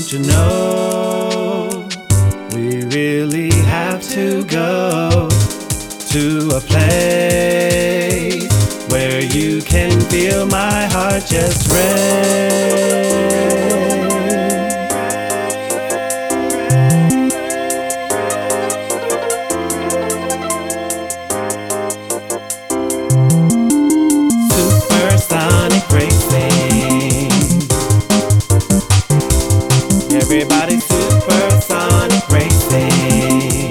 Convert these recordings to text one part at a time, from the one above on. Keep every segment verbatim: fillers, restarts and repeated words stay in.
Don't you know we really have to go to a place where you can feel my heart just race. Supersonic racing. Everybody supersonic racing.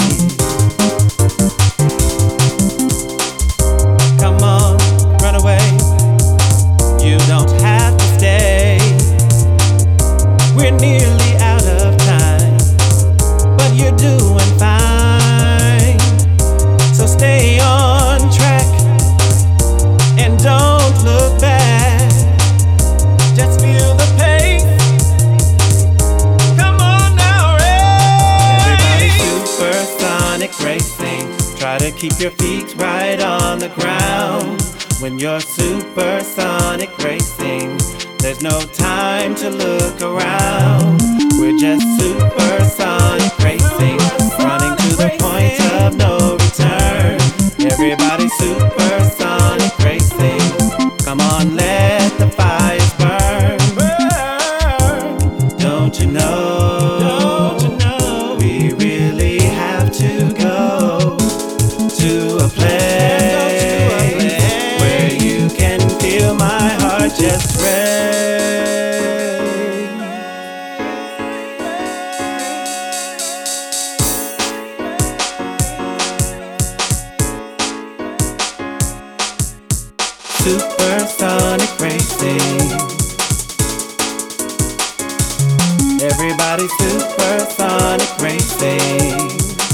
Come on, run away. You don't have to stay. We're nearly out of time, but you're doing fine. So stay on track and don't look back. Just feel the pace. Come on now, race. Everybody supersonic racing. Try to keep your feet right on the ground. When you're supersonic racing, there's no time to look around. We're just supersonic racing, running to the point of no return. Everybody supersonic racing. Come on, let the fires burn. Burn. Don't you know? Don't you know? We really have to go to a place where you can feel my heart just race. Supersonic racing. Everybody supersonic racing.